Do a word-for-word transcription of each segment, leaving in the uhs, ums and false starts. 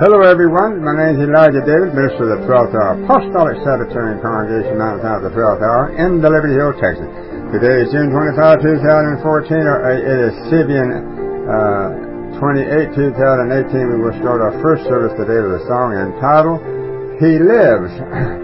Hello everyone, my name is Elijah David, minister of the twelfth Hour Apostolic Sabbatarian Congregation, Mountain Town of the twelfth Hour, in the Liberty Hill, Texas. Today is June twenty-fifth, twenty fourteen, or it is Sibian uh, twenty-eighth, twenty eighteen. We will start our first service today with a song entitled, He Lives.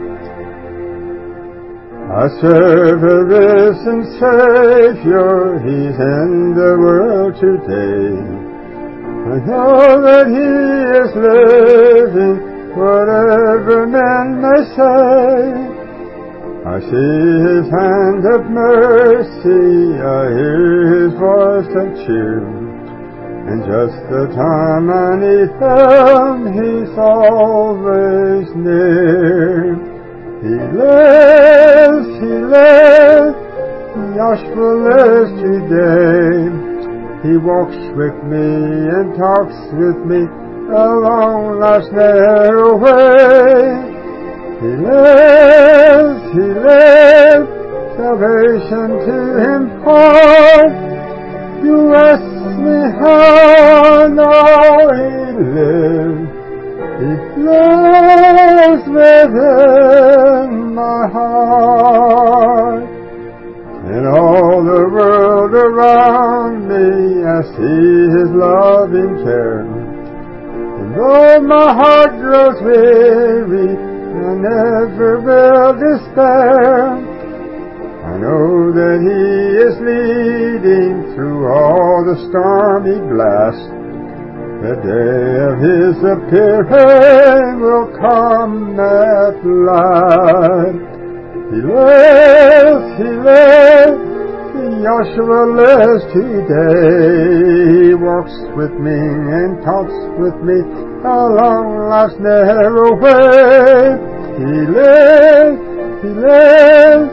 I serve a risen Savior, He's in the world today. I know that He is living, whatever men may say. I see His hand of mercy, I hear His voice of cheer. And just the time I need Him, He's always near. He lives, He lives, Yahshua lives today. He walks with me and talks with me along life's narrow way. He lives, He lives, salvation to impart. You ask me how, no, He lives. He lives within my heart. In all the world around me, I see His loving care. And though my heart grows weary, I never will despair. I know that He is leading through all the stormy blasts. The day of His appearing will come at last. He lives, He lives, Yahshua lives today. He walks with me and talks with me along life's narrow way. He lives, He lives,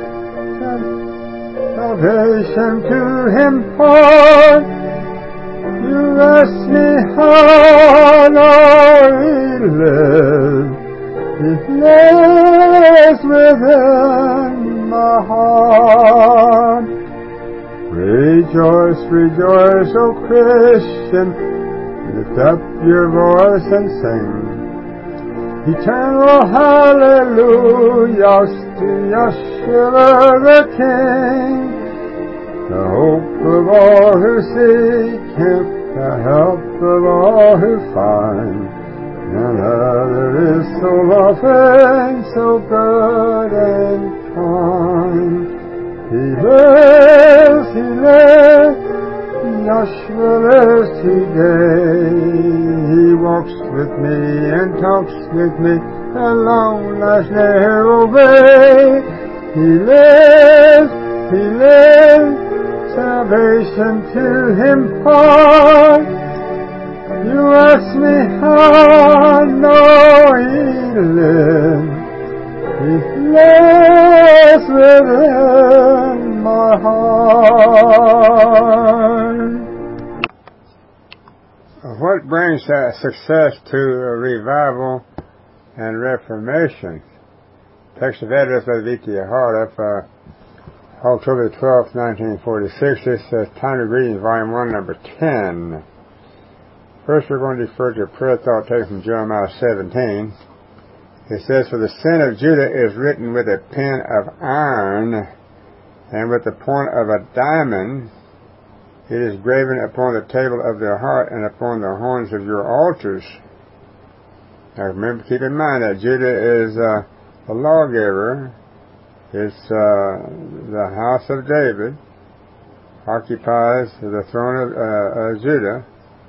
salvation to impart. You ask me how, no, He lives. He lives within my heart. Rejoice, rejoice, O Christian, lift up your voice and sing. Eternal hallelujah to Yahshua the King, the hope of all who seek Him, the help of all who find. None other is so loving, so good and kind. He lives, He lives, Yahshua lives today. He walks with me and talks with me along life's narrow way. He lives, He lives, salvation to impart. You ask me how, no, He lives. He lives within my heart. What brings uh, success to a revival and reformation? Text of address of Vitia Hart of uh, October twelfth, nineteen forty-six. This says, Time of Greetings, Volume one, Number ten. First, we're going to refer to a prayer thought taken from Jeremiah seventeen. It says, For the sin of Judah is written with a pen of iron, and with the point of a diamond it is graven upon the table of their heart and upon the horns of your altars. Now remember, keep in mind that Judah is uh, a lawgiver. It's uh, the house of David, occupies the throne of uh, uh, Judah.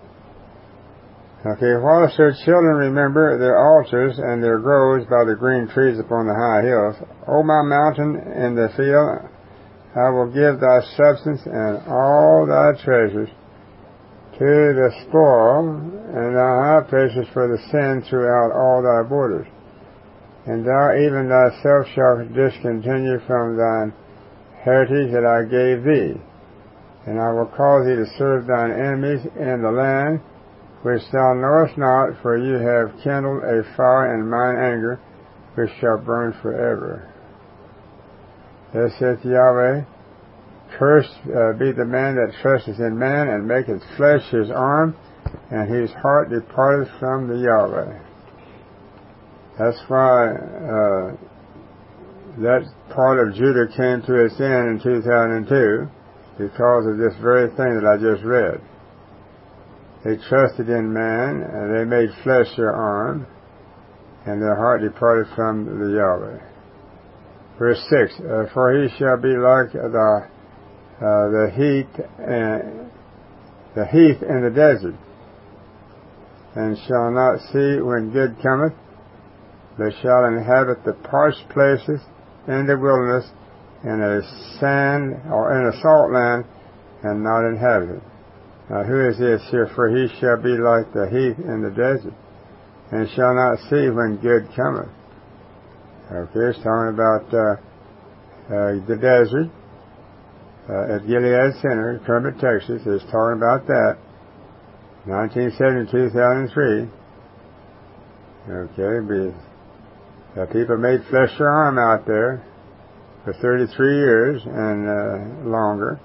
Okay, whilst their children remember their altars and their groves by the green trees upon the high hills, O my mountain in the field, I will give thy substance and all thy treasures to the spoil, and thy high places for the sin throughout all thy borders. And thou even thyself shalt discontinue from thine heritage that I gave thee. And I will cause thee to serve thine enemies in the land which thou knowest not, for you have kindled a fire in mine anger, which shall burn forever. Thus saith Yahweh, Cursed uh, be the man that trusteth in man, and maketh flesh his arm, and whose heart departed from the Yahweh. That's why uh, that part of Judah came to its end in two thousand two, because of this very thing that I just read. They trusted in man, and they made flesh their arm, and their heart departed from the Yahweh. Verse six, uh, for he shall be like the uh, the heath and the heath in the desert, and shall not see when good cometh, but shall inhabit the parched places in the wilderness, in a sand or in a salt land, and not inhabited. Now who is this here? For he shall be like the heath in the desert, and shall not see when good cometh. Okay, it's talking about uh, uh, the desert uh, at Gilead Center, Kermit, Texas. It's talking about that. nineteen seventy to two thousand three. Okay, be, uh, people made flesh their arm out there for thirty-three years and uh, longer.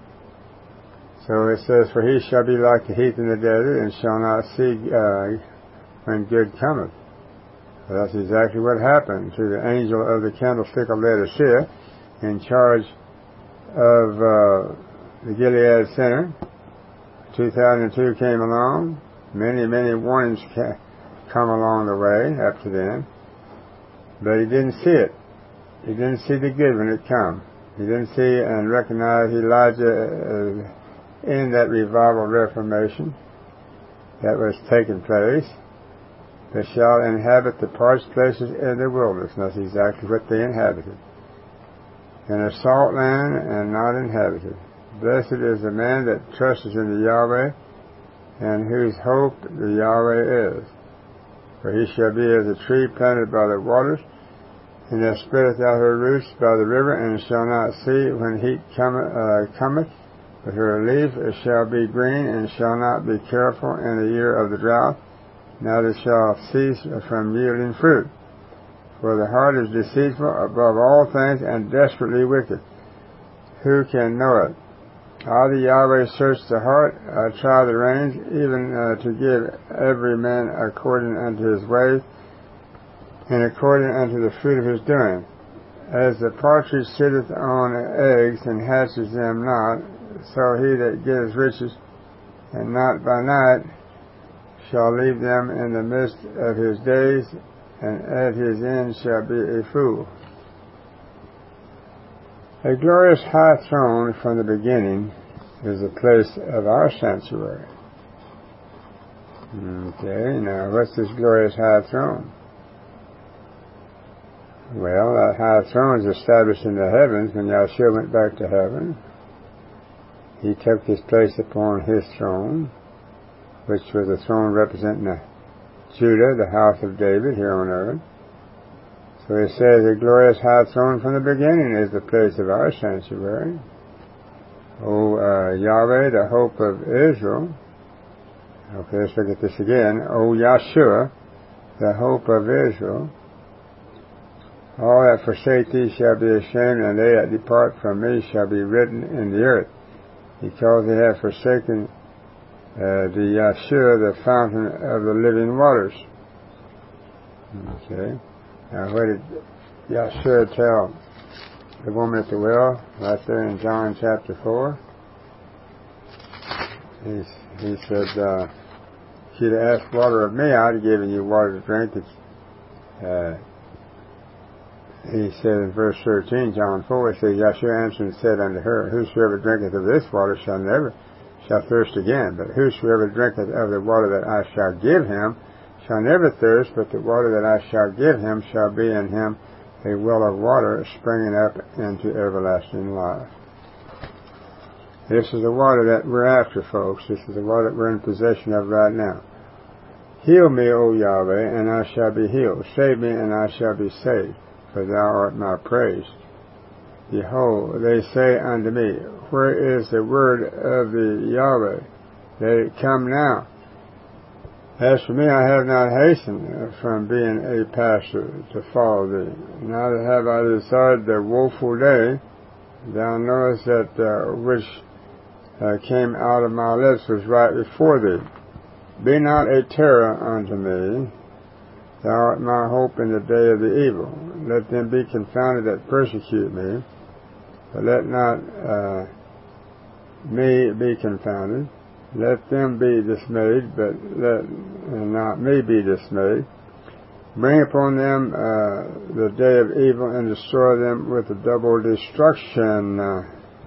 So it says, for he shall be like the heath in the desert, and shall not see uh, when good cometh. Well, that's exactly what happened to the angel of the candlestick of Laodicea, in charge of uh, the Gilead Center. two thousand two came along. Many, many warnings ca- come along the way up to then. But he didn't see it. He didn't see the good when it come. He didn't see and recognize Elijah uh, in that revival reformation that was taking place. They shall inhabit the parched places in the wilderness. And that's exactly what they inhabited. In a salt land and not inhabited. Blessed is the man that trusts in the Yahweh, and whose hope the Yahweh is. For he shall be as a tree planted by the waters, and that spreadeth out her roots by the river, and shall not see when heat cometh, uh, cometh, but her leaf shall be green, and shall not be careful in the year of the drought, neither shall cease from yielding fruit. For the heart is deceitful above all things, and desperately wicked. Who can know it? I, the Yahweh, search the heart, I try the reins, even uh, to give every man according unto his ways, and according unto the fruit of his doing. As the partridge sitteth on eggs, and hatches them not, so he that getteth riches, and not by night, shall leave them in the midst of his days, and at his end shall be a fool. A glorious high throne from the beginning is the place of our sanctuary. Okay, now what's this glorious high throne? Well, that high throne is established in the heavens when Yahshua went back to heaven. He took his place upon his throne, which was a throne representing Judah, the house of David, here on earth. So it says the glorious high throne from the beginning is the place of our sanctuary. O uh, Yahweh, the hope of Israel. Okay, let's look at this again. O Yahshua, the hope of Israel. All that forsake thee shall be ashamed, and they that depart from me shall be written in the earth, because they have forsaken uh, the Yahshua, the fountain of the living waters. Okay. Now, what did Yahshua tell the woman at the well, right there in John chapter four? He, he said, uh, if you'd asked water of me, I'd have given you water to drink. It's, uh, he said in verse thirteen, John four, it says, Yahshua answered and said unto her, whosoever drinketh of this water shall never, shall thirst again. But whosoever drinketh of the water that I shall give him shall never thirst, but the water that I shall give him shall be in him a well of water springing up into everlasting life. This is the water that we're after, folks. This is the water that we're in possession of right now. Heal me, O Yahweh, and I shall be healed. Save me, and I shall be saved, for thou art my praise. Behold, they say unto me, where is the word of the Yahweh? Let it come now. As for me, I have not hastened from being a pastor to follow thee. Neither have I desired the woeful day. Thou knowest that uh, which uh, came out of my lips was right before thee. be not a terror unto me. Thou art my hope in the day of the evil. Let them be confounded that persecute me, but let not uh, me be confounded. Let them be dismayed, but let uh, not me be dismayed. Bring upon them uh, the day of evil, and destroy them with a double destruction. Uh,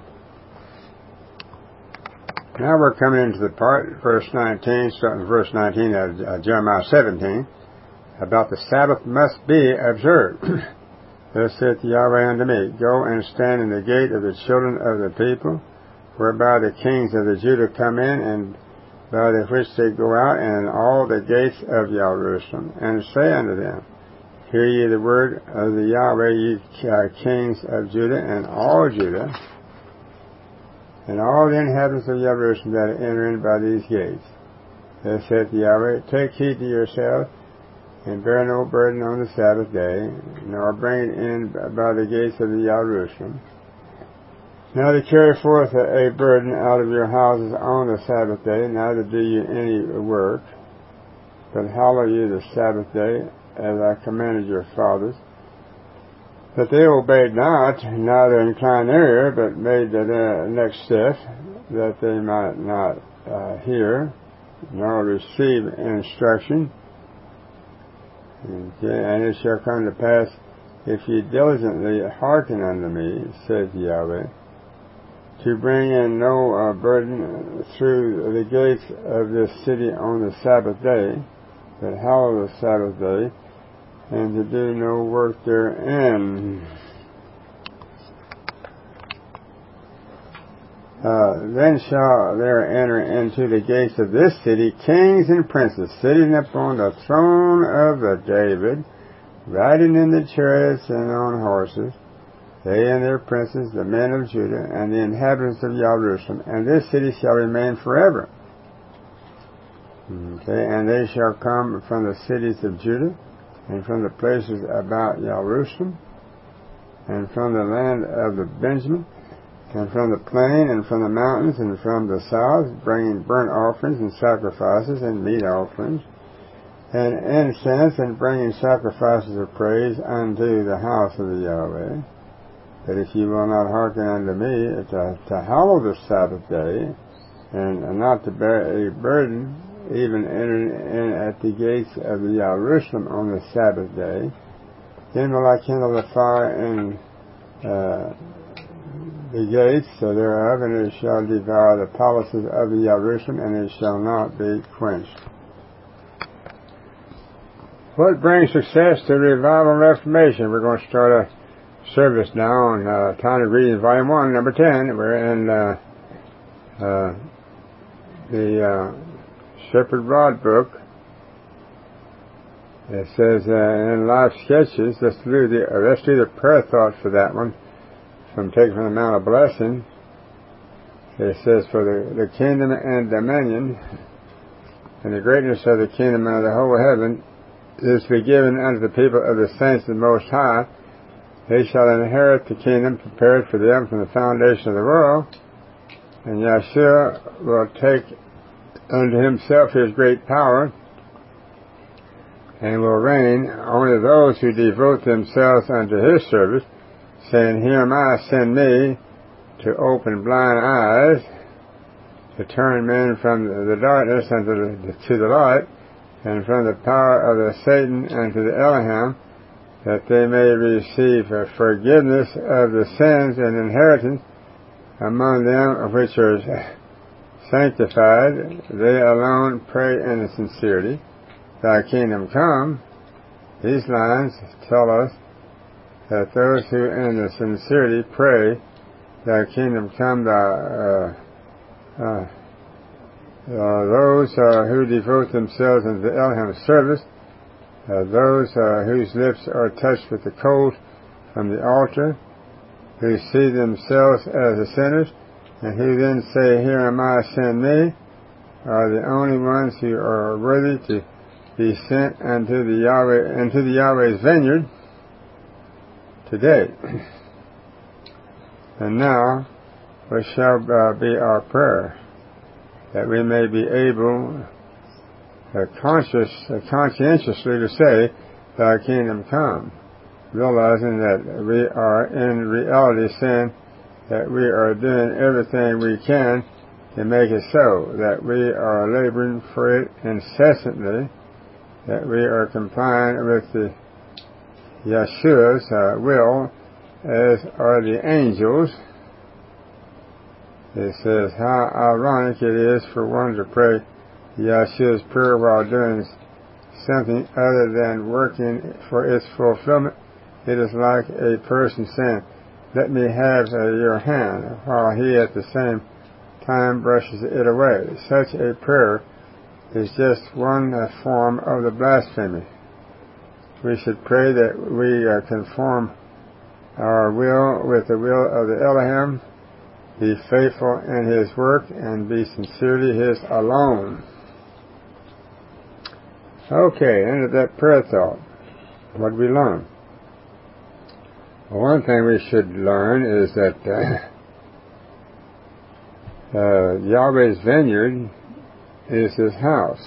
now we're coming into the part, verse nineteen, starting with verse nineteen of uh, Jeremiah seventeen, about the Sabbath must be observed. Thus saith Yahweh unto me, Go and stand in the gate of the children of the people, whereby the kings of the Judah come in, and by the which they go out, and all the gates of Jerusalem, and say unto them, Hear ye the word of the Yahweh, ye uh, kings of Judah, and all Judah, and all the inhabitants of Jerusalem that enter in by these gates. Thus saith Yahweh, Take heed to yourselves, and bear no burden on the Sabbath day, nor bring it in by the gates of the Jerusalem. Now to carry forth a, a burden out of your houses on the Sabbath day, neither do you any work, but hallow ye the Sabbath day, as I commanded your fathers. But they obeyed not, neither inclined their ear, but made the uh, next step, that they might not uh, hear, nor receive instruction. Okay, and it shall come to pass, if ye diligently hearken unto me, saith Yahweh, to bring in no uh, burden through the gates of this city on the Sabbath day, but hallow the Sabbath day, and to do no work therein. Uh, then shall there enter into the gates of this city kings and princes, sitting upon the throne of the David, riding in the chariots and on horses, they and their princes, the men of Judah, and the inhabitants of Jerusalem, and this city shall remain forever. Okay, and they shall come from the cities of Judah, and from the places about Jerusalem, and from the land of the Benjamin, and from the plain, and from the mountains, and from the south, bringing burnt offerings and sacrifices and meat offerings, and incense, and bringing sacrifices of praise unto the house of the Yahweh. But if ye will not hearken unto me, to, to hallow the Sabbath day, and not to bear a burden, even entering in at the gates of the Jerusalem on the Sabbath day, then will I kindle the fire in uh, the gates thereof, and it shall devour the palaces of the Jerusalem, and it shall not be quenched. What brings success to revival and reformation? We're going to start a service now on uh, Time of Readings, Volume one, Number ten. We're in uh, uh, the uh, Shepherd Rod book. It says uh, in Life Sketches, let's do, the, uh, let's do the prayer thought for that one, from taken from the Mount of Blessing. It says, For the, the kingdom and dominion, and the greatness of the kingdom and of the whole heaven, is to be given unto the people of the saints of the Most High. They shall inherit the kingdom prepared for them from the foundation of the world. And Yahshua will take unto himself his great power, and will reign only those who devote themselves unto his service, saying, Here am I, send me, to open blind eyes, to turn men from the darkness unto the, to the light, and from the power of the Satan unto the Elohim, that they may receive forgiveness of the sins and inheritance among them which are sanctified. They alone pray in sincerity. Thy kingdom come. These lines tell us that those who in the sincerity pray, Thy kingdom come, thy, uh, uh, uh, those uh, who devote themselves unto the Elohim's service, uh, those uh, whose lips are touched with the coals from the altar, who see themselves as the sinners, and who then say, Here am I, send me, are the only ones who are worthy to be sent unto the Yahweh, into the Yahweh's vineyard today. And now, what shall uh, be our prayer? That we may be able uh, conscious, uh, conscientiously to say, Thy kingdom come, realizing that we are in reality saying that we are doing everything we can to make it so, that we are laboring for it incessantly, that we are complying with the Yeshua's uh, will, as are the angels. It says how ironic it is for one to pray Yeshua's prayer while doing something other than working for its fulfillment. It is like a person saying, let me have uh, your hand, while he at the same time brushes it away. Such a prayer is just one uh, form of the blasphemy. We should pray that we uh, conform our will with the will of the Elohim, be faithful in his work, and be sincerely his alone. Okay, end of that prayer thought. What did we learn? Well, one thing we should learn is that uh, uh, Yahweh's vineyard is his house.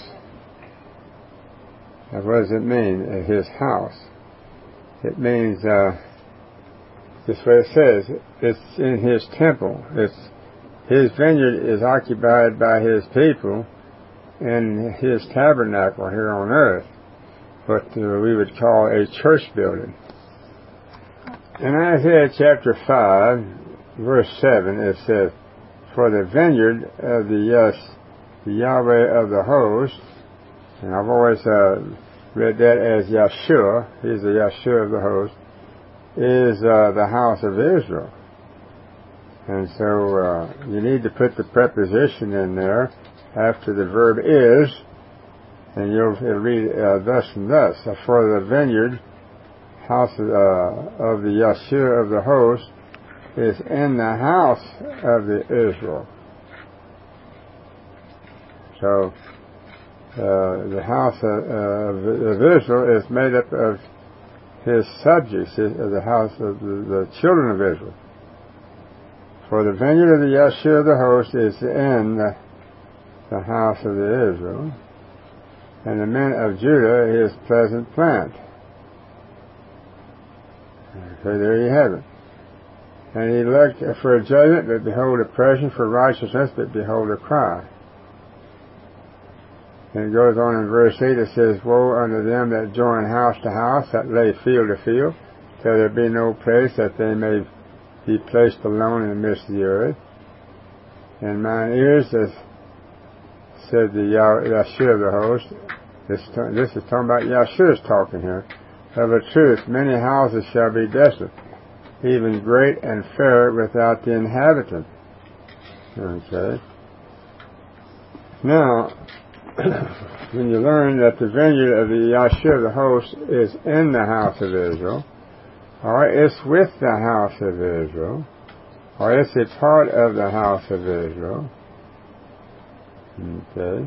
Now, what does it mean, his house? It means, uh, this is what it says, it's in his temple. It's his vineyard is occupied by his people in his tabernacle here on earth, what uh, we would call a church building. In Isaiah chapter five, verse seven, it says, for the vineyard of the, yes, the Yahweh of the host, and I've always uh, read that as Yeshua, he's the Yeshua of the host, is uh, the house of Israel. And so uh, you need to put the preposition in there after the verb is, and you'll read uh, thus and thus. For the vineyard, house of, uh, of the Yeshua of the host, is in the house of the Israel. So uh, the house of, uh, of Israel is made up of his subjects, of the house of the, the children of Israel. For the vineyard of the Yeshua of the host is in the, the house of the Israel, and the men of Judah his pleasant plant. Okay, there you have it. And he looked for a judgment, but behold oppression, for righteousness, but behold a cry. And it goes on in verse eight, it says, woe unto them that join house to house, that lay field to field, till there be no place that they may be placed alone in the midst of the earth. And mine ears, as said the Yeshua of the host, this, this is talking about Yeshua's talking here, of a truth, many houses shall be desolate, even great and fair without the inhabitant. Okay. Now, when you learn that the vineyard of the Yeshua of the host is in the house of Israel, or it's with the house of Israel, or it's a part of the house of Israel, okay.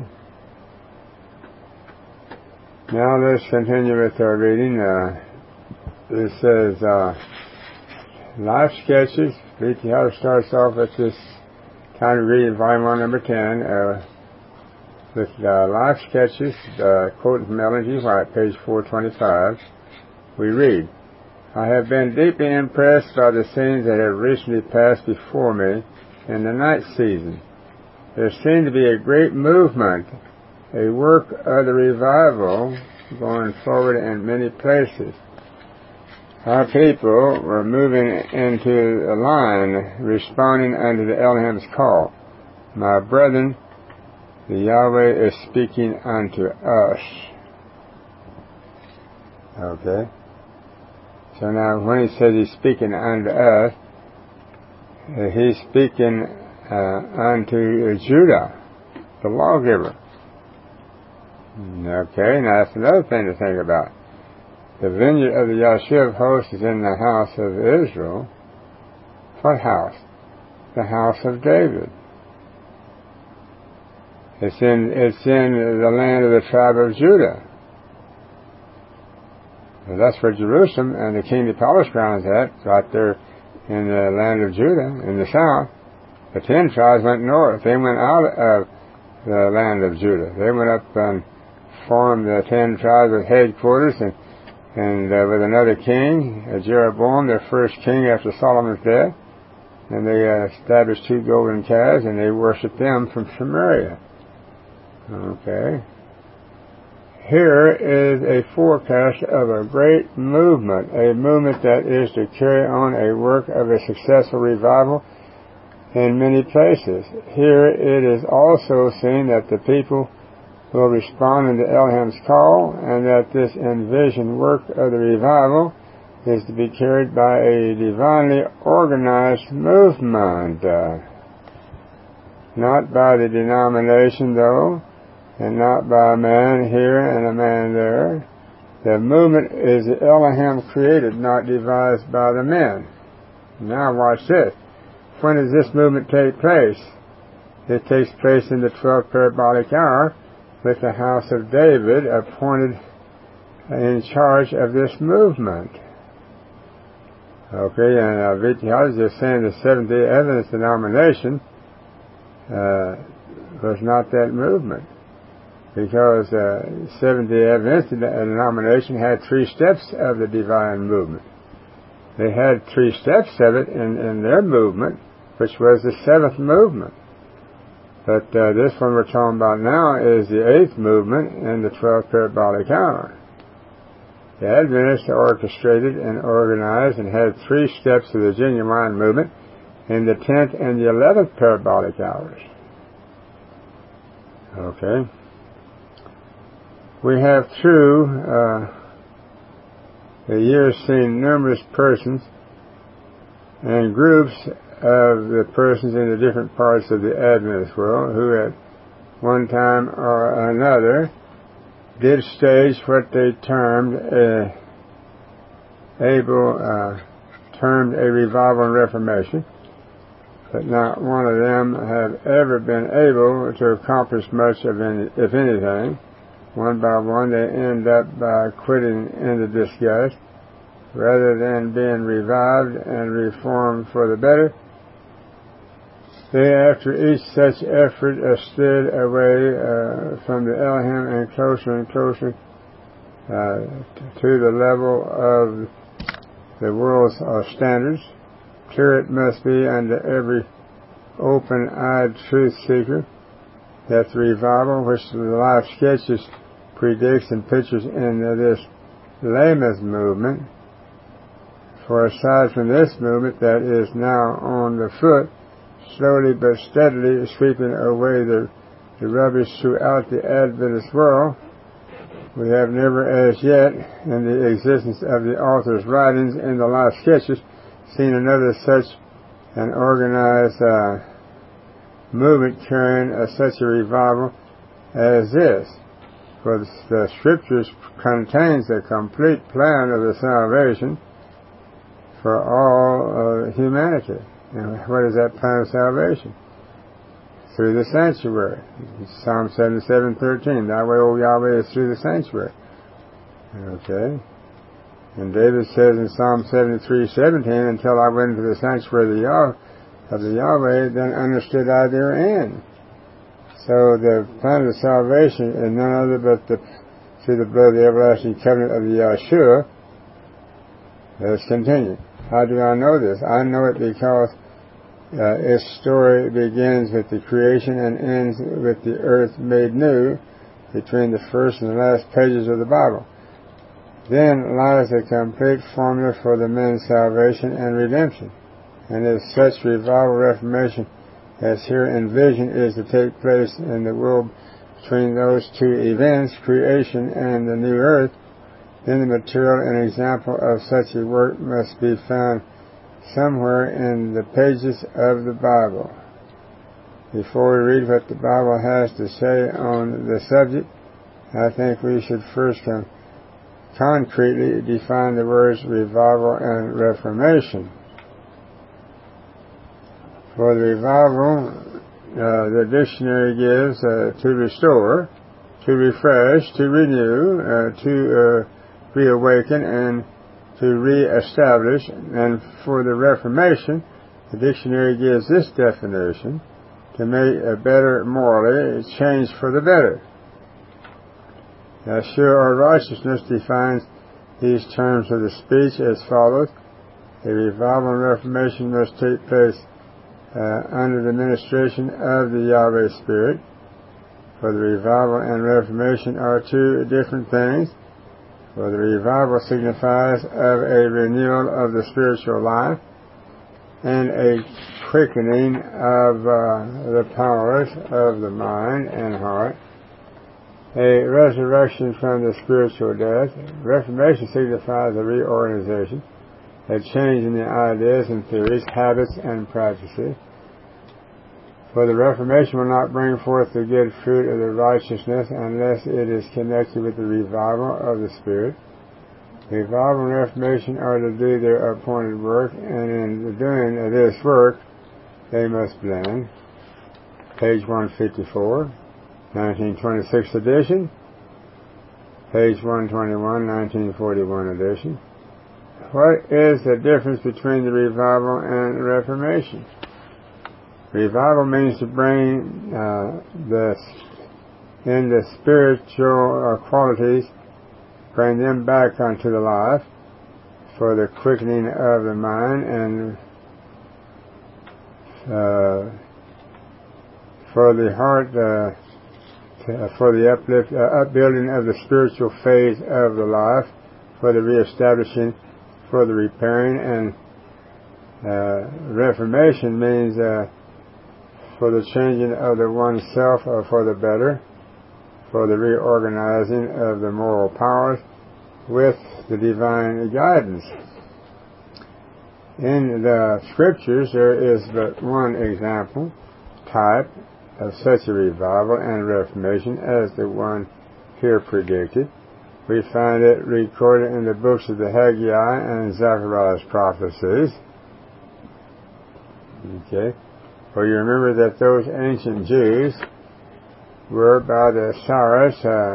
Now let's continue with our reading. Uh, it says, uh, Life Sketches. V T Howard starts off with this time of reading volume one, number ten, uh, with uh, Life Sketches, uh, quote from Ellen G. White, page four twenty-five. We read, I have been deeply impressed by the scenes that have recently passed before me in the night season. There seemed to be a great movement, a work of the revival going forward in many places. Our people were moving into a line, responding unto the Elohim's call. My brethren, the Yahweh is speaking unto us. Okay. So now when he says he's speaking unto us, uh, he's speaking uh, unto Judah, the lawgiver. Okay, now that's another thing to think about. The vineyard of the Yeshua of hosts is in the house of Israel. What house? The house of David. It's in it's in the land of the tribe of Judah. Well, that's where Jerusalem and the kingly palace ground is at, right there in the land of Judah, in the south. The ten tribes went north. They went out of the land of Judah. They went up um, formed the ten tribes with headquarters, and, and uh, with another king, uh, Jeroboam, their first king after Solomon's death. And they uh, established two golden calves, and they worshipped them from Samaria. Okay. Here is a forecast of a great movement, a movement that is to carry on a work of a successful revival in many places. Here it is also seen that the people will respond to Elohim's call, and that this envisioned work of the revival is to be carried by a divinely organized movement. Uh, not by the denomination, though, and not by a man here and a man there. The movement is Elohim created, not devised by the men. Now watch this. When does this movement take place? It takes place in the twelfth parabolic hour, with the house of David appointed in charge of this movement. Okay, and uh, Vitya is just saying the Seventh-day Adventist denomination uh, was not that movement, because uh, Seventh-day Adventist denomination had three steps of the divine movement. They had three steps of it in, in their movement, which was the seventh movement. But uh, this one we're talking about now is the eighth movement in the twelfth parabolic hour. The Adventists orchestrated and organized and had three steps of the genuine movement in the tenth and the eleventh parabolic hours. Okay. We have through uh, the years seen numerous persons and groups of the persons in the different parts of the Adventist world who at one time or another did stage what they termed a able uh, termed a revival and reformation, but not one of them have ever been able to accomplish much of any, if anything. One by one, they end up by quitting in the disgust, rather than being revived and reformed for the better. They, after each such effort, uh, stood away uh, from the Elohim and closer and closer uh, to the level of the world's uh, standards. Clear it must be unto every open-eyed truth seeker that the revival, which the Life Sketches predicts and pictures in this lamest movement, for aside from this movement that is now on the foot, slowly but steadily sweeping away the, the rubbish throughout the Adventist world, we have never as yet, in the existence of the author's writings in the Life Sketches, seen another such an organized uh, movement carrying a, such a revival as this. For the, the Scriptures contains a complete plan of the salvation for all uh, humanity. And what is that plan of salvation? Through the sanctuary. Psalm seventy-seven thirteen. Thy way, O Yahweh, is through the sanctuary. Okay. And David says in Psalm seventy-three seventeen, until I went into the sanctuary of the, Yah- of the Yahweh, then understood I their end. So the plan of salvation is none other but the, through the blood of the everlasting covenant of the Yahshua. Let's continue. How do I know this? I know it because uh, its story begins with the creation and ends with the earth made new between the first and the last pages of the Bible. Then lies the complete formula for the men's salvation and redemption. And if such revival reformation as here envisioned is to take place in the world between those two events, creation and the new earth, then the material and example of such a work must be found somewhere in the pages of the Bible. Before we read what the Bible has to say on the subject, I think we should first con- concretely define the words revival and reformation. For the revival, uh, the dictionary gives uh, to restore, to refresh, to renew, uh, to uh, reawaken, and to re-establish. And for the Reformation, the dictionary gives this definition: to make a better morally, change for the better. Yeshua, or righteousness, defines these terms of the speech as follows. A revival and reformation must take place uh, under the ministration of the Yahweh Spirit. For the revival and reformation are two different things. For the revival signifies of a renewal of the spiritual life and a quickening of uh, the powers of the mind and heart. A resurrection from the spiritual death. Reformation signifies a reorganization, a change in the ideas and theories, habits and practices. For the Reformation will not bring forth the good fruit of the righteousness unless it is connected with the revival of the Spirit. Revival and Reformation are to do their appointed work, and in the doing of this work, they must blend. Page one fifty-four, nineteen twenty-six edition. Page one twenty-one, nineteen forty-one edition. What is the difference between the revival and Reformation? Revival means to bring uh, the in the spiritual uh, qualities, bring them back unto the life for the quickening of the mind and uh, for the heart, uh, to, for the uplift, uh, upbuilding of the spiritual phase of the life, for the reestablishing, for the repairing, and uh, Reformation means uh, for the changing of the oneself uh, for the better, for the reorganizing of the moral powers with the divine guidance. In the scriptures there is but one example, type, of such a revival and reformation as the one here predicted. We find it recorded in the books of the Haggai and Zechariah's prophecies. Okay. Well, you remember that those ancient Jews were by the Cyrus,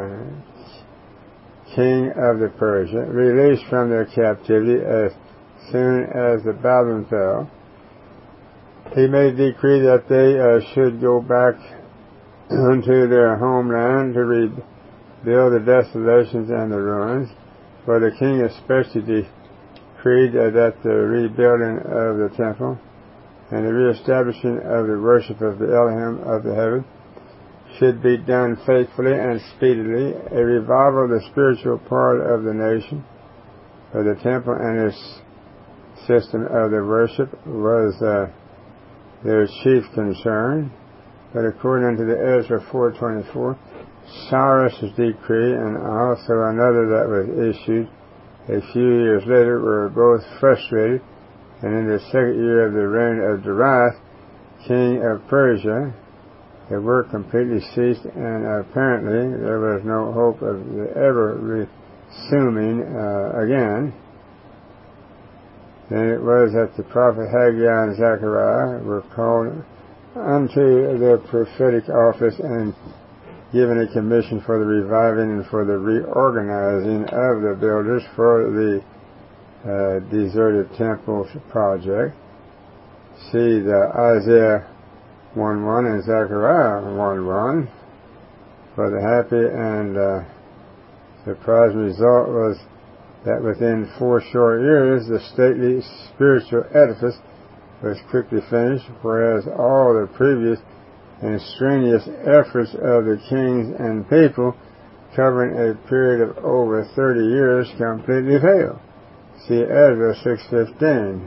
uh, king of the Persia, released from their captivity as soon as the Babylon fell. He made a decree that they uh, should go back unto their homeland to rebuild the desolations and the ruins. For the king especially decreed uh, that the rebuilding of the temple and the reestablishing of the worship of the Elohim of the heaven should be done faithfully and speedily. A revival of the spiritual part of the nation, of the temple and its system of the worship was uh, their chief concern. But according to the Ezra four twenty-four, Cyrus' decree and also another that was issued a few years later were both frustrated, and in the second year of the reign of Darius, king of Persia, the work completely ceased, and apparently there was no hope of the ever resuming uh, again. Then it was that the prophet Haggai and Zechariah were called unto their prophetic office and given a commission for the reviving and for the reorganizing of the builders for the Uh, deserted temple project. See the Isaiah one one and Zechariah one one. For the happy and uh, surprising result was that within four short years the stately spiritual edifice was quickly finished, whereas all the previous and strenuous efforts of the kings and people, covering a period of over thirty years, completely failed. See Ezra six fifteen.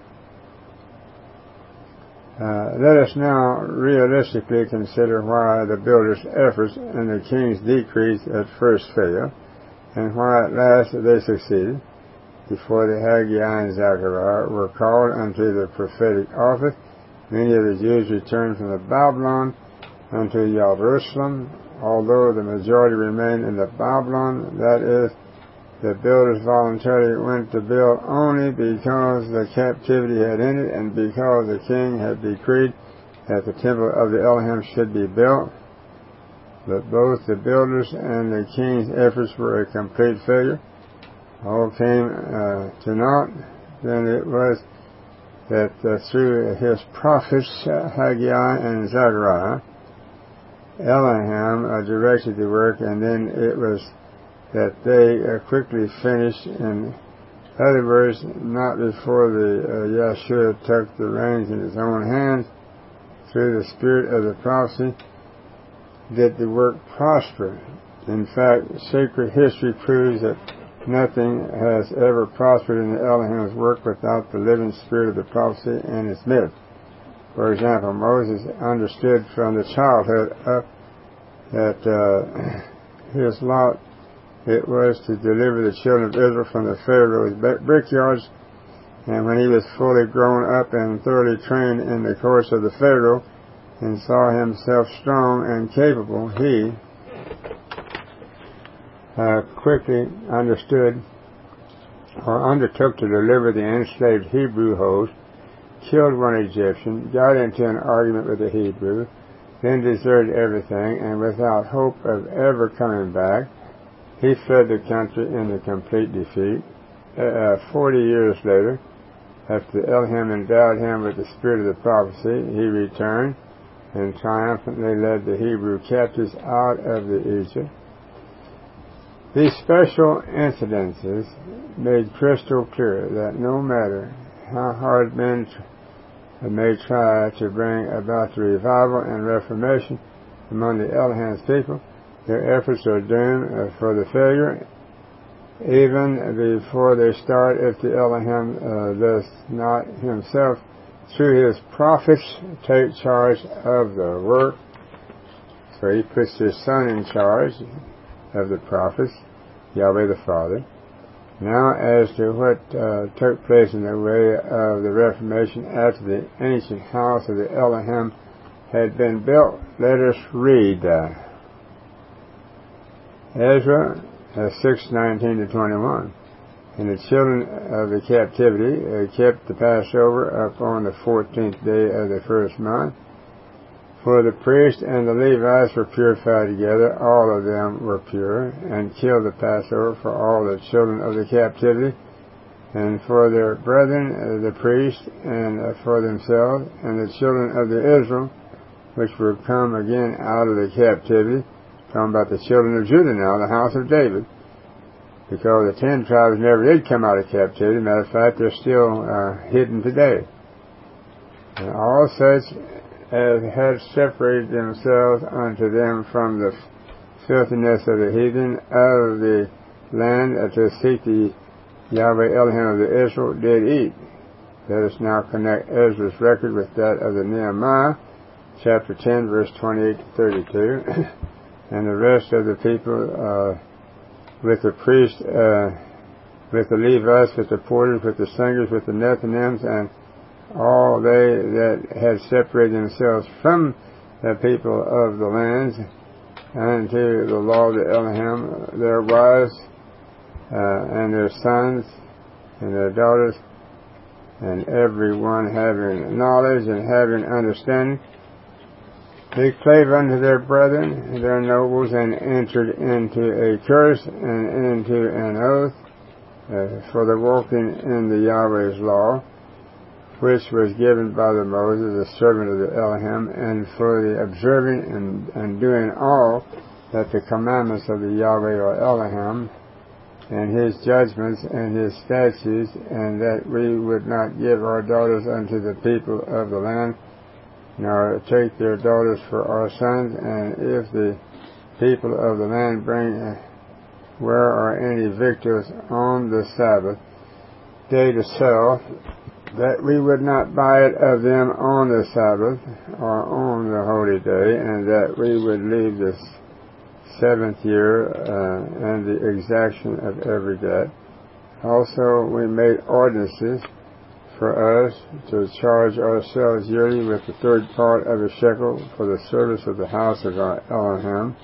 Uh, let us now realistically consider why the builders' efforts and the king's decrees at first failed, and why at last they succeeded. Before the Haggai and Zechariah were called unto the prophetic office, many of the Jews returned from the Babylon unto Jerusalem. Although the majority remained in the Babylon, that is, the builders voluntarily went to build only because the captivity had ended and because the king had decreed that the temple of the Elohim should be built. But both the builders and the king's efforts were a complete failure. All came uh, to naught. Then it was that uh, through his prophets uh, Haggai and Zechariah, Elohim uh, directed the work, and then it was that they uh, quickly finished. In other words, not before the uh, Yeshua took the reins in his own hands through the spirit of the prophecy did the work prosper. In fact, sacred history proves that nothing has ever prospered in the Elohim's work without the living spirit of the prophecy in its midst. For example, Moses understood from the childhood up that uh, his lot it was to deliver the children of Israel from the Pharaoh's brickyards, and when he was fully grown up and thoroughly trained in the course of the Pharaoh and saw himself strong and capable, he uh, quickly understood or undertook to deliver the enslaved Hebrew host, killed one Egyptian, got into an argument with the Hebrew, then deserted everything, and without hope of ever coming back, he fled the country in a complete defeat. Uh, Forty years later, after Elohim endowed him with the spirit of the prophecy, he returned and triumphantly led the Hebrew captives out of the Egypt. These special incidences made crystal clear that no matter how hard men may try to bring about the revival and reformation among the Elohim's people, their efforts are doomed for the failure even before they start if the Elohim uh, does not himself, through his prophets, take charge of the work. So he puts his son in charge of the prophets, Yahweh the Father. Now, as to what uh, took place in the way of the Reformation after the ancient house of the Elohim had been built, let us read uh, Ezra uh, six nineteen to twenty-one. And the children of the captivity uh, kept the Passover upon the fourteenth day of the first month. For the priest and the Levites were purified together, all of them were pure, and killed the Passover for all the children of the captivity, and for their brethren, uh, the priests, and uh, for themselves, and the children of the Israel, which were come again out of the captivity. Talking about the children of Judah now, the house of David, because the ten tribes never did come out of captivity. Matter of fact, they're still uh, hidden today. And all such as had separated themselves unto them from the filthiness of the heathen of the land to seek the Yahweh Elohim of the Israel did eat. Let us now connect Ezra's record with that of the Nehemiah, chapter ten, verse twenty-eight to thirty-two, and the rest of the people uh, with the priests, uh, with the Levites, with the porters, with the singers, with the Nethinims, and all they that had separated themselves from the people of the lands unto the law of the Elohim, their wives uh, and their sons and their daughters, and every one having knowledge and having understanding, they clave unto their brethren, their nobles, and entered into a curse and into an oath uh, for the walking in the Yahweh's law, which was given by the Moses, the servant of the Elohim, and for the observing and, and doing all that the commandments of the Yahweh or Elohim, and his judgments and his statutes, and that we would not give our daughters unto the people of the land, nor take their daughters for our sons, and if the people of the land bring uh, where are any victuals on the Sabbath day to sell, that we would not buy it of them on the Sabbath or on the holy day, and that we would leave the seventh year uh, and the exaction of every debt. Also, we made ordinances for us to charge ourselves yearly with the third part of a shekel for the service of the house of our Elohim.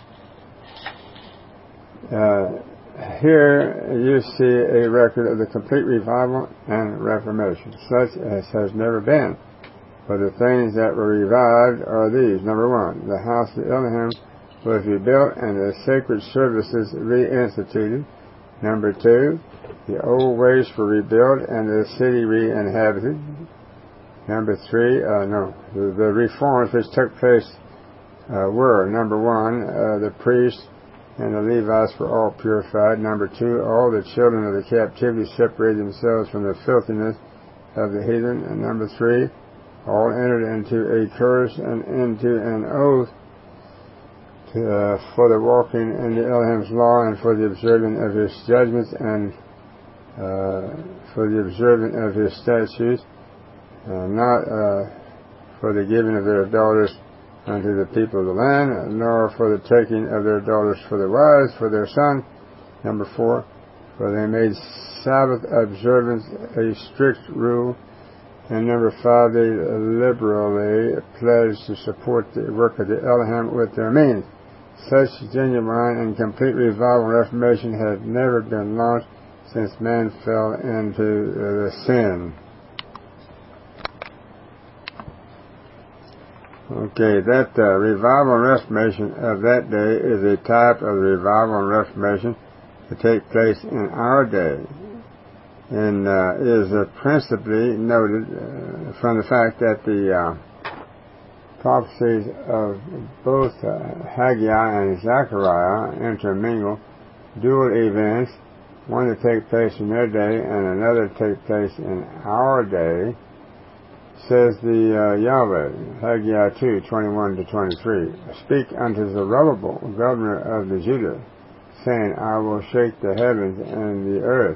Uh, Here you see a record of the complete revival and reformation, such as has never been. For the things that were revived are these. Number one, the house of Elohim was rebuilt and the sacred services reinstituted. Number two, the old ways were rebuilt and the city re-inhabited. Number three, uh, no, the, the reforms which took place uh, were, number one, uh, the priests and the Levites were all purified. Number two, all the children of the captivity separated themselves from the filthiness of the heathen. And number three, all entered into a curse and into an oath to, uh, for the walking in the Elohim's law and for the observing of his judgments and uh, for the observing of his statutes, uh, not uh, for the giving of their daughters unto the people of the land, nor for the taking of their daughters for the wives for their sons. Number four, for they made Sabbath observance a strict rule. And number five, they liberally pledged to support the work of the Elohim with their means. Such genuine and complete revival and reformation had never been launched since man fell into the sin. Okay, that uh, revival and reformation of that day is a type of revival and reformation to take place in our day, and uh, is uh, principally noted uh, from the fact that the uh, prophecies of both uh, Haggai and Zechariah intermingle dual events, one to take place in their day and another to take place in our day. Says the uh, Yahweh, Haggai two, twenty-one to twenty-three, Speak unto Zerubbabel, governor of the Judah, saying, I will shake the heavens and the earth,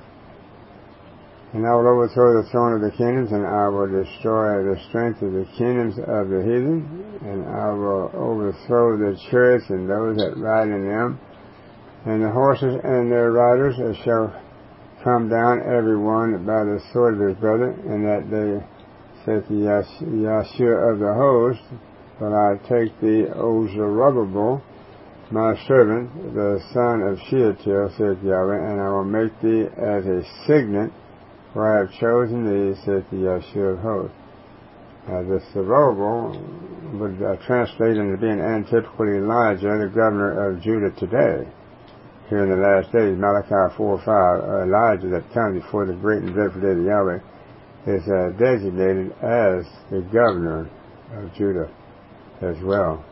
and I will overthrow the throne of the kingdoms, and I will destroy the strength of the kingdoms of the heathen, and I will overthrow the chariots and those that ride in them, and the horses and their riders shall come down every one by the sword of his brother, and that day saith the Yahshua of the host, But I take thee, O Zerubbabel, my servant, the son of Shealtiel, saith Yahweh, and I will make thee as a signet, for I have chosen thee, saith the Yahshua of hosts. Uh, the Zerubbabel would uh, translate into being antitypical Elijah, the governor of Judah today. Here in the last days, Malachi four five, uh, Elijah that comes before the great and dreadful day of Yahweh is uh, designated as the governor of Judah as well.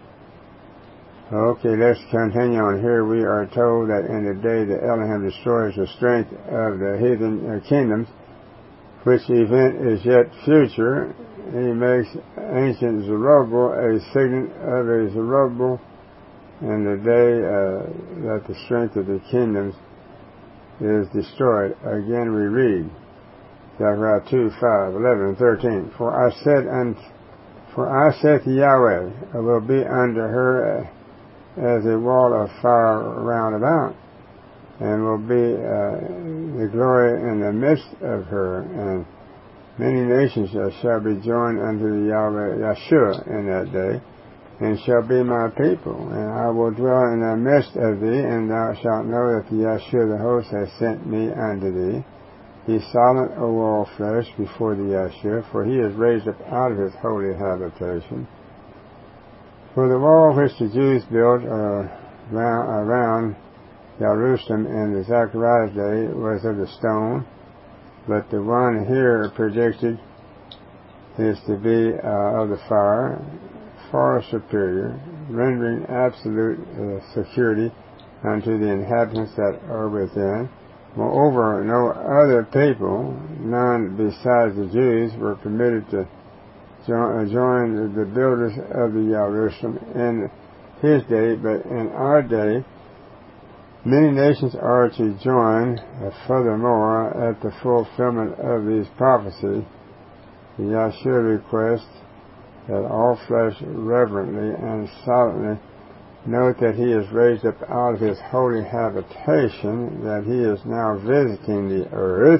Okay, let's continue on here. We are told that in the day that Elohim destroys the strength of the heathen uh, kingdoms, which event is yet future, he makes ancient Zerubbabel a signet of a Zerubbabel in the day uh, that the strength of the kingdoms is destroyed. Again we read, Zechariah two, five, eleven, and thirteen. For I said unto, for I said to Yahweh, I will be unto her as a wall of fire round about, and will be uh, the glory in the midst of her, and many nations shall be joined unto the Yahweh Yahshua in that day, and shall be my people, and I will dwell in the midst of thee, and thou shalt know that the Yahshua the host has sent me unto thee. Be silent, O all flesh, before the Yahshua, for he is raised up out of his holy habitation. For the wall which the Jews built uh, round, around Jerusalem in the Zechariah's day was of the stone, but the one here predicted is to be uh, of the fire, far superior, rendering absolute uh, security unto the inhabitants that are within. Moreover, no other people, none besides the Jews, were permitted to join, join the builders of the Jerusalem in his day, but in our day, many nations are to join. Uh, furthermore, at the fulfillment of these prophecies, the Yahshua requests that all flesh reverently and silently note that he is raised up out of his holy habitation, that he is now visiting the earth.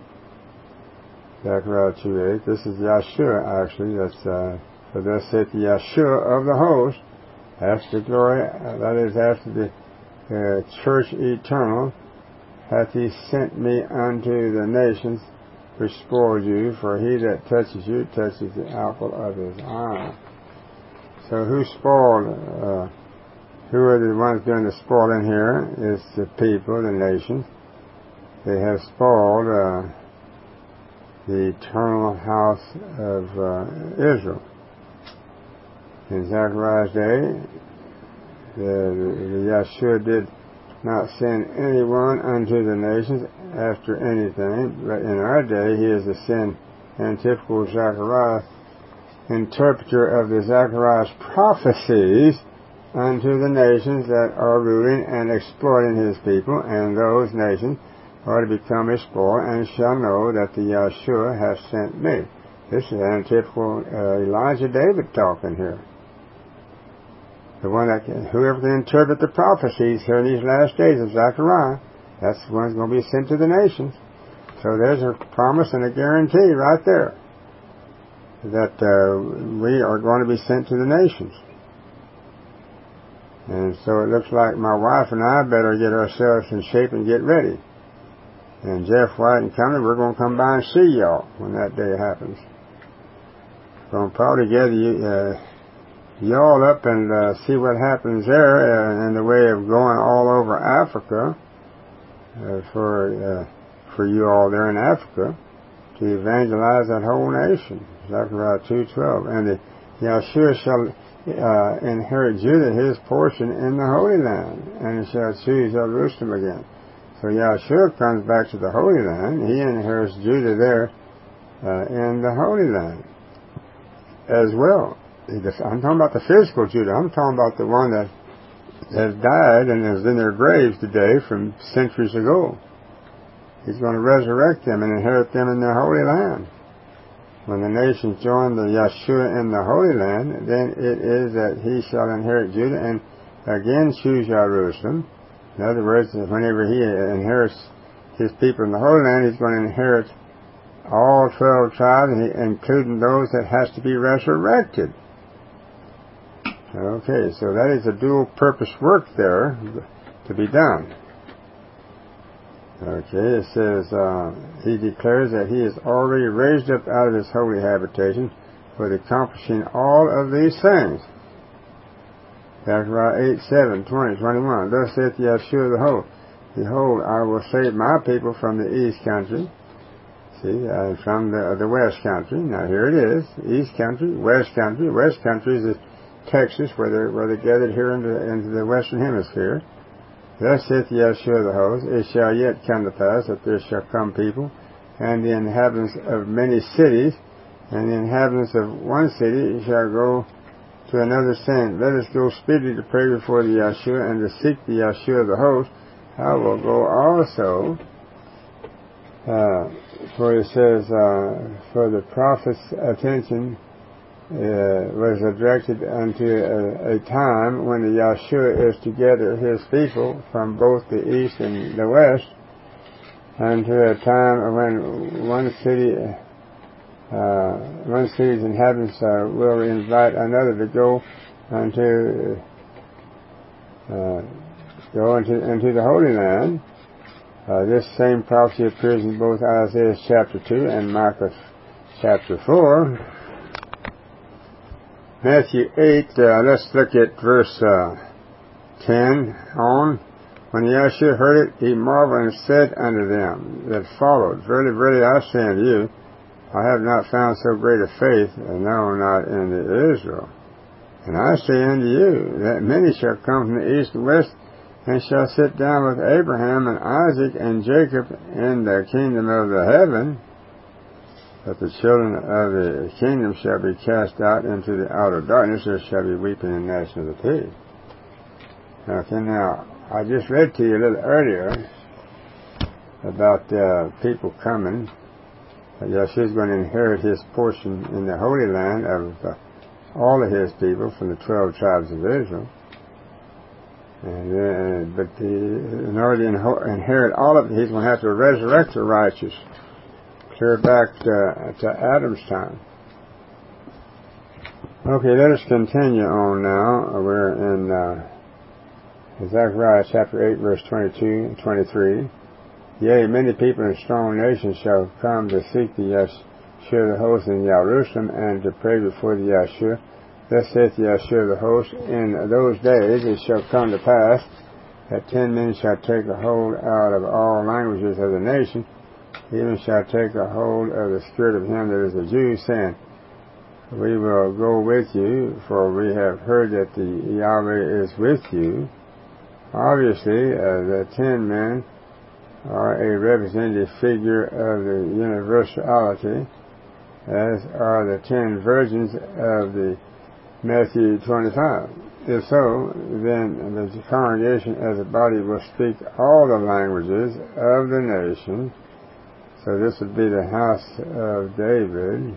Zechariah two eight. This is Yahshua, actually. That's uh, for thus saith the Yahshua of the host. After the glory, uh, that is after the uh, church eternal, hath he sent me unto the nations which spoiled you, for he that touches you touches the apple of his eye. So who spoiled? Uh, who are the ones doing the spoiling here? It's the people, the nations. They have spoiled uh, the eternal house of uh, Israel. In Zechariah's day, the, the Yahshua did not send anyone unto the nations after anything, but in our day he is the sin and typical Zechariah, interpreter of the Zechariah's prophecies unto the nations that are ruling and exploiting his people, and those nations are to become a spoil, and shall know that the Yahshua hath sent me. This is an typical uh, Elijah David talking here. The one that can, whoever can interpret the prophecies here in these last days of Zechariah, that's the one that's going to be sent to the nations. So there's a promise and a guarantee right there that uh, we are going to be sent to the nations. And so it looks like my wife and I better get ourselves in shape and get ready. And Jeff White and company, we're going to come by and see y'all when that day happens. We're going to probably gather you, uh, y'all up and uh, see what happens there uh, in the way of going all over Africa uh, for uh, for you all there in Africa to evangelize that whole nation. Zechariah two twelve. And the Yahshua shall uh, inherit Judah his portion in the Holy Land, and he shall choose Jerusalem again. So Yahshua comes back to the Holy Land. He inherits Judah there uh, in the Holy Land as well. I'm talking about the physical Judah. I'm talking about the one that has died and is in their graves today from centuries ago. He's going to resurrect them and inherit them in their Holy Land. When the nations join the Yahshua in the Holy Land, then it is that he shall inherit Judah and again choose Jerusalem. In other words, whenever he inherits his people in the Holy Land, he's going to inherit all twelve tribes, including those that has to be resurrected. Okay, so that is a dual-purpose work there to be done. Okay, it says, uh, he declares that he is already raised up out of his holy habitation for accomplishing all of these things. Zechariah eight, seven, twenty, twenty-one. Thus saith Yahshua the host, behold, I will save my people from the east country. See, uh, from the, the west country. Now here it is, east country, west country. West country is Texas, where they're, where they're gathered here into, into the western hemisphere. Thus saith Yahshua the host, it shall yet come to pass that there shall come people, and the inhabitants of many cities, and the inhabitants of one city shall go to another, saying, let us go speedily to pray before the Yahshua, and to seek the Yahshua the host. I will go also. Uh, for it says, uh, for the prophet's attention uh, was directed unto a, a time when the Yahshua is to gather his people from both the east and the west, unto a time when one city, uh, one city's inhabitants uh, will invite another to go unto, uh, go into, into the Holy Land. Uh, this same prophecy appears in both Isaiah chapter two and Micah chapter four. Matthew eight, uh, let's look at verse uh, ten on. When Yahshua heard it, he marveled and said unto them that followed, verily, verily, I say unto you, I have not found so great a faith, no, not in the Israel. And I say unto you, that many shall come from the east and west, and shall sit down with Abraham and Isaac and Jacob in the kingdom of the heaven, but the children of the kingdom shall be cast out into the outer darkness. There shall be weeping and gnashing of the teeth. Okay, now, I just read to you a little earlier about uh, people coming. Yahshua is going to inherit his portion in the Holy Land of uh, all of his people from the twelve tribes of Israel. And, uh, but the, in order to inherit all of it, he's going to have to resurrect the righteous, clear back to, to Adam's time. Okay, let us continue on now. We're in uh, Zechariah chapter eight, verse twenty-two and twenty-three. Yea, many people and strong nations shall come to seek the Yahshua the host in Jerusalem, and to pray before the Yahshua. Thus saith Yahshua the host, in those days it shall come to pass that ten men shall take a hold out of all languages of the nation, even shall take a hold of the spirit of him that is a Jew, saying, we will go with you, for we have heard that the Yahweh is with you. Obviously, uh, the ten men are a representative figure of the universality, as are the ten virgins of the Matthew twenty-five. If so, then the congregation as a body will speak all the languages of the nation. So this would be the house of David,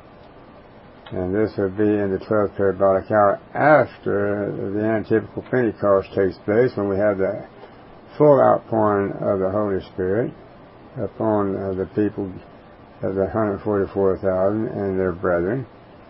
and this would be in the twelfth parabolic hour after the antitypical Pentecost takes place, when we have the full outpouring of the Holy Spirit upon uh, the people of the one hundred forty-four thousand and their brethren.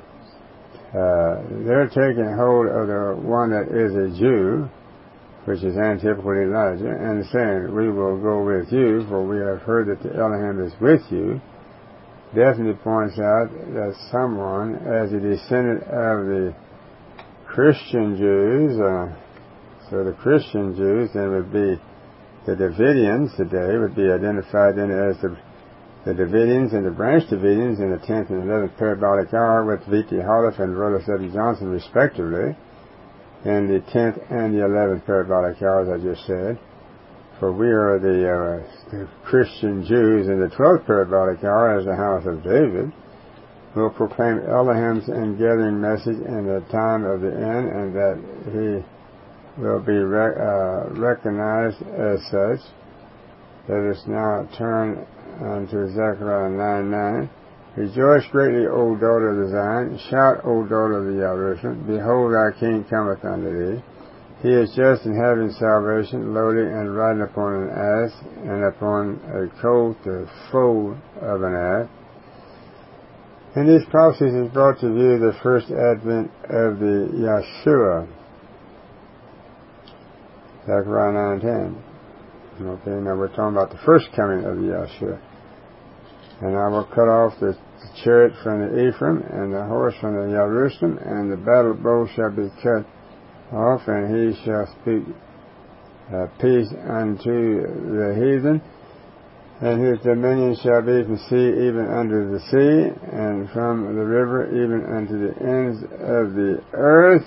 Uh, they're taking hold of the one that is a Jew, which is antitypical Elijah, and saying, we will go with you, for we have heard that the Elohim is with you. Definitely points out that someone, as a descendant of the Christian Jews, uh, so the Christian Jews then would be the Davidians today, would be identified then as the, the Davidians and the branch Davidians in the tenth and eleventh parabolic hour with V T Holliff and Rhoda W. Johnson respectively, in the tenth and the eleventh parabolic hours, I just said. For we are the, uh, the Christian Jews in the twelfth parabolic hour as the house of David, will proclaim Elohim's ingathering message in the time of the end, and that he will be rec- uh, recognized as such. Let us now turn unto Zechariah nine nine. Rejoice greatly, O daughter of the Zion. Shout, O daughter of the Jerusalem. Behold, thy king cometh unto thee. He is just and having salvation, loading and riding upon an ass, and upon a colt, the foal of an ass. In these prophecies is brought to view the first advent of the Yeshua. Zechariah nine ten. Okay, now we're talking about the first coming of the Yeshua. And I will cut off the chariot from the Ephraim, and the horse from the Jerusalem, and the battle bow shall be cut off, and he shall speak uh, peace unto the heathen, and his dominion shall be from sea even unto the sea, and from the river even unto the ends of the earth.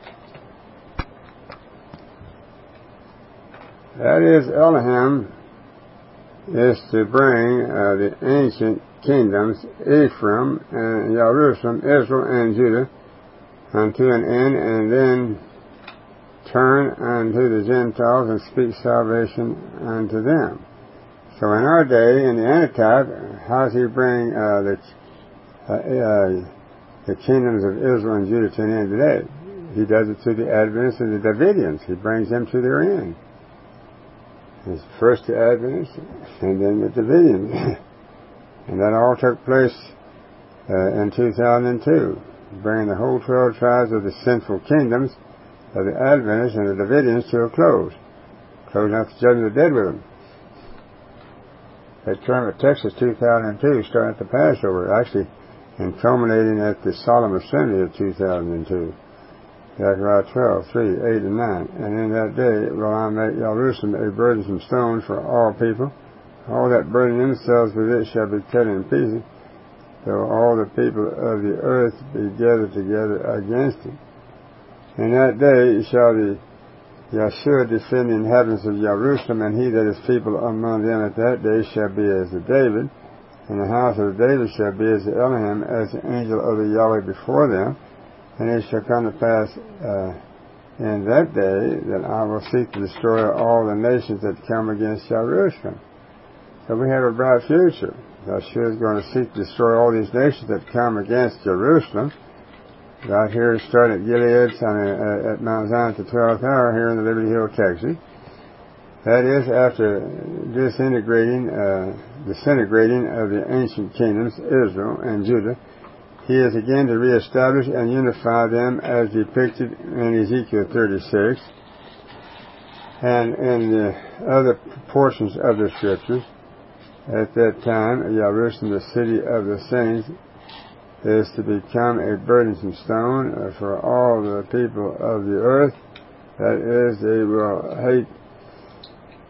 That is, Elohim is to bring uh, the ancient kingdoms, Ephraim and Jerusalem, Israel and Judah, unto an end, and then turn unto the Gentiles and speak salvation unto them. So in our day, in the Antitype, how does he bring uh, the uh, uh, the kingdoms of Israel and Judah to an end today? He does it through the Adventists and the Davidians. He brings them to their end. It's first the Adventists and then the Davidians. And that all took place uh, in two thousand two, bringing the whole twelve tribes of the sinful kingdoms of the Adventists and the Davidians to a close, closing out the judgment of the dead with them. That term at Texas two thousand two, starting at the Passover, actually, and culminating at the solemn assembly of two thousand two. Zechariah twelve, three, eight, and nine. And in that day will I make Jerusalem a burdensome stone for all people. All that burden themselves with it shall be cut in pieces, though all the people of the earth be gathered together against it. In that day shall the Yeshua defend the inhabitants of Jerusalem, and he that is feeble among them at that day shall be as the David, and the house of David shall be as the Elohim, as the angel of the Yahweh before them. And it shall come to pass uh, in that day that I will seek to destroy all the nations that come against Jerusalem. So we have a bright future. Yeshua is going to seek to destroy all these nations that come against Jerusalem. Right here, starting at Gilead, I mean, uh, at Mount Zion at the twelfth hour here in the Liberty Hill, Texas. That is, after disintegrating, uh, disintegrating of the ancient kingdoms, Israel and Judah, he is again to reestablish and unify them as depicted in Ezekiel thirty-six and in the other portions of the Scriptures. At that time, Jerusalem, the city of the saints, is to become a burdensome stone for all the people of the earth. That is, they will hate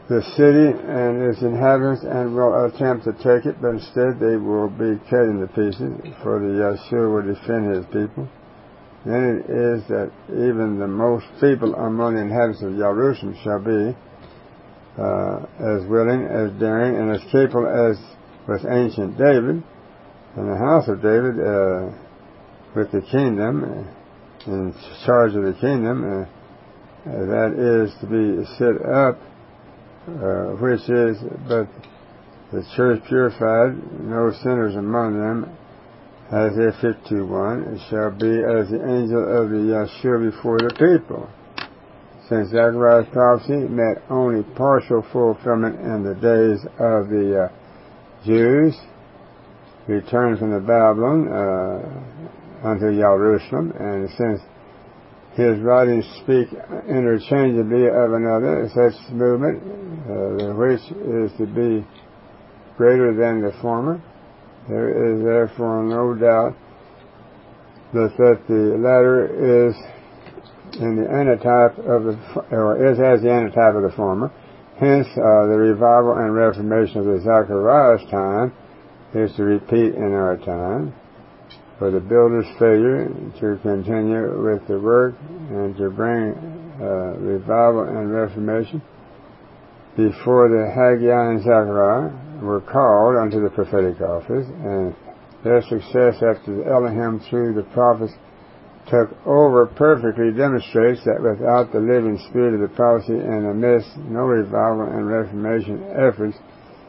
the city and its inhabitants and will attempt to take it, but instead they will be cut into pieces, for the Yeshua will defend his people. Then it is that even the most feeble among the inhabitants of Jerusalem shall be uh, as willing, as daring, and as capable as with ancient David, and the house of David uh, with the kingdom, uh, in charge of the kingdom, uh, uh, that is to be set up, uh, which is but the church purified, no sinners among them, Isaiah fifty-one, it shall be as the angel of the Yeshua before the people. Since Zechariah's prophecy met only partial fulfillment in the days of the uh, Jews, returned from the Babylon uh, unto Jerusalem, and since his writings speak interchangeably of another such movement, uh, which is to be greater than the former, there is therefore no doubt that, that the latter is in the antitype of the, or is as the antitype of the former. Hence, uh, the revival and reformation of the Zechariah's time is to repeat in our time. For the builder's failure to continue with the work and to bring uh, revival and reformation before the Haggai and Zechariah were called unto the prophetic office, and their success after the Elohim through the prophets took over perfectly demonstrates that without the living spirit of the prophecy in the midst, no revival and reformation efforts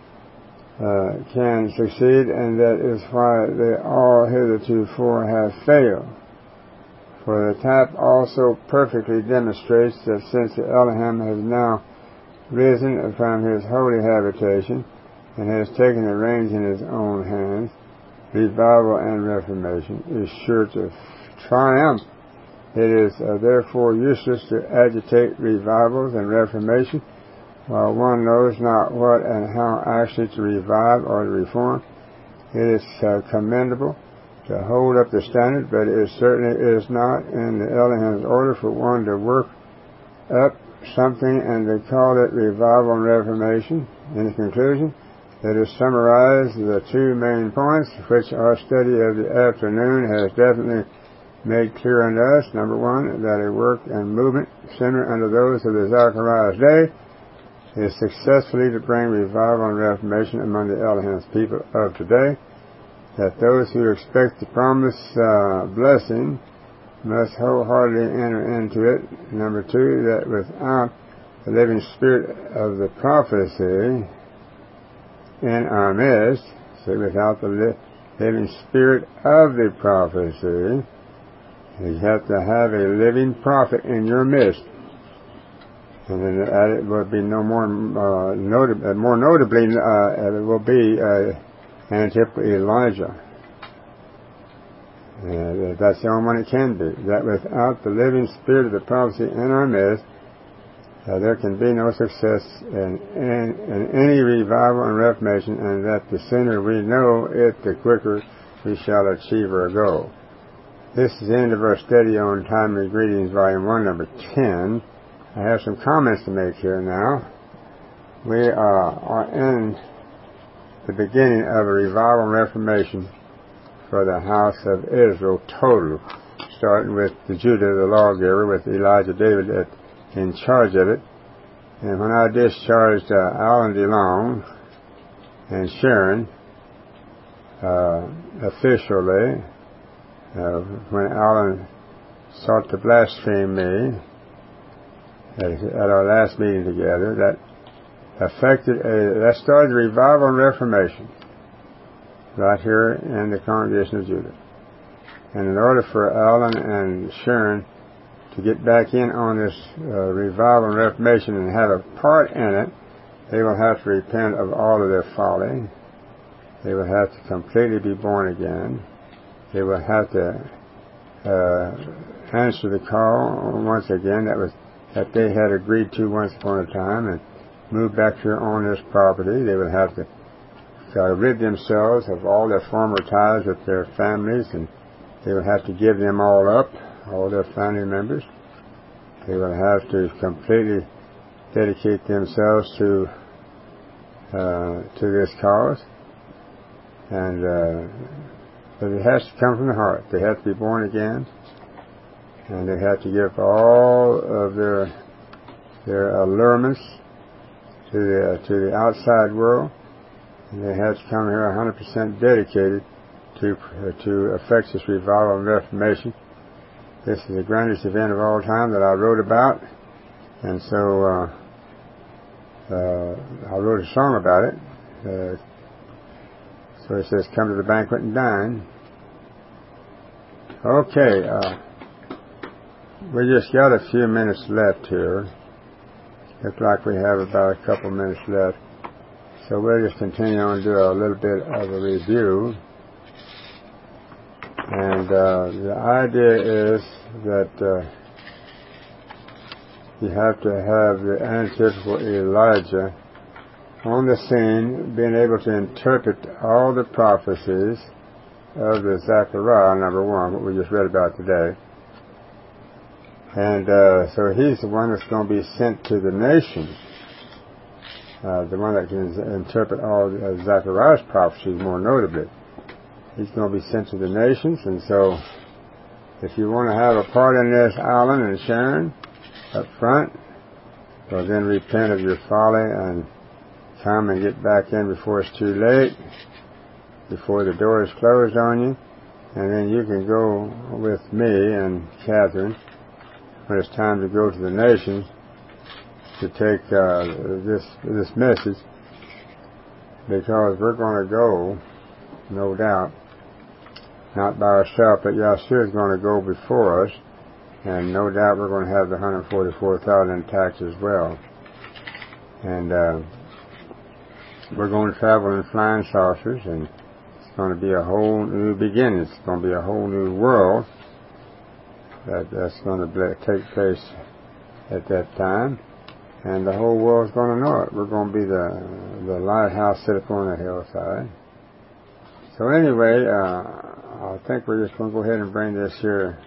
uh, can succeed, and that is why they all hitherto have failed. For the type also perfectly demonstrates that since the Elohim has now risen from his holy habitation and has taken the reins in his own hands, revival and reformation is sure to triumph. It is uh, therefore useless to agitate revivals and reformation while one knows not what and how actually to revive or to reform. It is uh, commendable to hold up the standard, but it certainly is not in the Elohim's order for one to work up something and to call it revival and reformation. In conclusion, let us summarize the two main points which our study of the afternoon has definitely made clear unto us. Number one, that a work and movement similar unto those of the Zechariah's day is successfully to bring revival and reformation among the Elohim's people of today. That those who expect the promised uh, blessing must wholeheartedly enter into it. Number two, that without the living spirit of the prophecy in our midst, so without the li- living spirit of the prophecy, you have to have a living prophet in your midst. And then uh, it will be no more, uh, notab- uh, more notably, uh, it will be uh, antitypical Elijah. Uh, that's the only one it can be. That without the living spirit of the prophecy in our midst, uh, there can be no success in, in, in any revival and reformation, and that the sooner we know it, the quicker we shall achieve our goal. This is the end of our study on Timely Greetings, Volume one, Number ten. I have some comments to make here now. We uh, are in the beginning of a revival and reformation for the house of Israel total, starting with the Judah, the lawgiver, with Elijah David at, in charge of it. And when I discharged uh, Alan DeLong and Sharon uh, officially, uh, when Alan sought to blaspheme me at, at our last meeting together, that affected a, that started a revival and reformation right here in the congregation of Judah. And in order for Alan and Sharon to get back in on this uh, revival and reformation and have a part in it, they will have to repent of all of their folly. They will have to completely be born again. They will have to uh, answer the call once again that was that they had agreed to once upon a time and move back here on this property. They will have to uh, rid themselves of all their former ties with their families, and they will have to give them all up, all their family members. They will have to completely dedicate themselves to uh, to this cause, and uh, but it has to come from the heart. They have to be born again, and they have to give all of their their allurements to the to the outside world, and they have to come here one hundred percent dedicated to uh, to effect this revival and reformation. This is the grandest event of all time that I wrote about, and so uh, uh, I wrote a song about it. Uh, so it says, "Come to the banquet and dine." Okay, uh, we just got a few minutes left here. Looks like we have about a couple minutes left, so we'll just continue on and do a little bit of a review. And uh, the idea is that uh, you have to have the antithetical Elijah on the scene, being able to interpret all the prophecies of the Zechariah, number one, what we just read about today. And uh, so he's the one that's going to be sent to the nations, uh, the one that can interpret all of Zechariah's prophecies more notably. He's going to be sent to the nations, and so if you want to have a part in this, Alan and Sharon, up front, well then repent of your folly and come and get back in before it's too late, before the door is closed on you, and then you can go with me and Catherine when it's time to go to the nations to take uh, this this message, because we're going to go, no doubt, not by ourselves, but Yahshua is going to go before us, and no doubt we're going to have the one hundred forty-four thousand intact as well. And uh, we're going to travel in flying saucers, and it's going to be a whole new beginning. It's going to be a whole new world that, that's going to take place at that time, and the whole world's going to know it. We're going to be the, the lighthouse set upon the hillside. So anyway, uh, I think we're just going to go ahead and bring this here.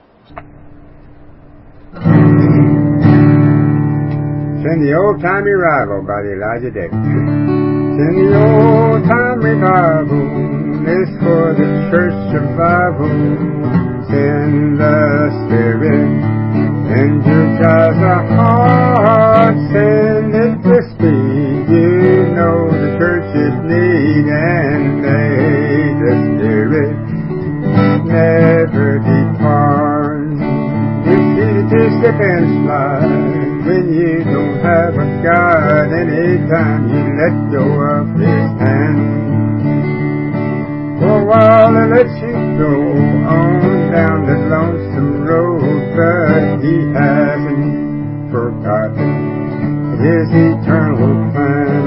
Send the Old Time Revival by the Elijah Day. Send the Old Time Revival, this for the church survival. Send the Spirit energize our hearts, send it with speed. You know the church's need, and may the Spirit never depart. It's easy to slip and slide when you don't have a guide. Anytime you let go of His hand, for a while He lets you go on down that lonesome road, but He hasn't forgotten His eternal plan.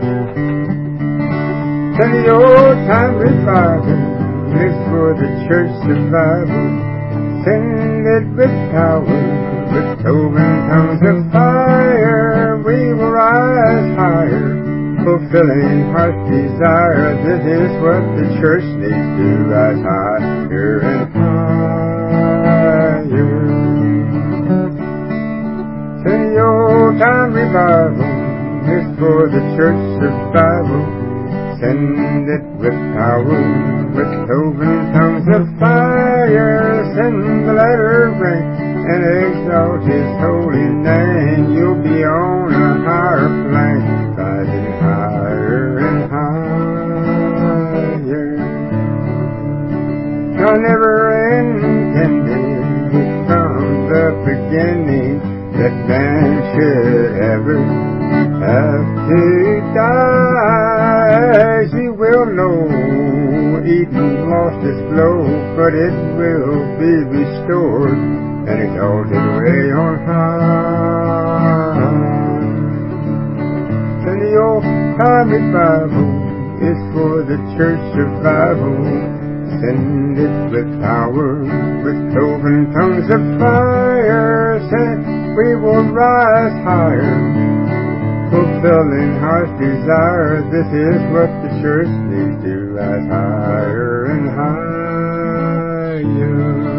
Send the old time revival, this for the church survival. Send it with power, with cloven tongues of fire. We will rise higher, fulfilling heart's desire. This is what the church needs to rise higher and higher. Send the old time revival, this for the church survival. Send it with power, with cloven tongues of fire. Send the latter rain and exalt His holy name. You'll be on a higher plane, rising higher and higher. God never intended from the beginning that man should ever have to die. As you will know, Eden lost its glow, but it will be restored and exalted way on high. And the old time revival is for the church survival. Send it with power, with cloven tongues of fire. Send, we will rise higher, fulfilling heart's desire. This is what the church needs to rise higher and higher.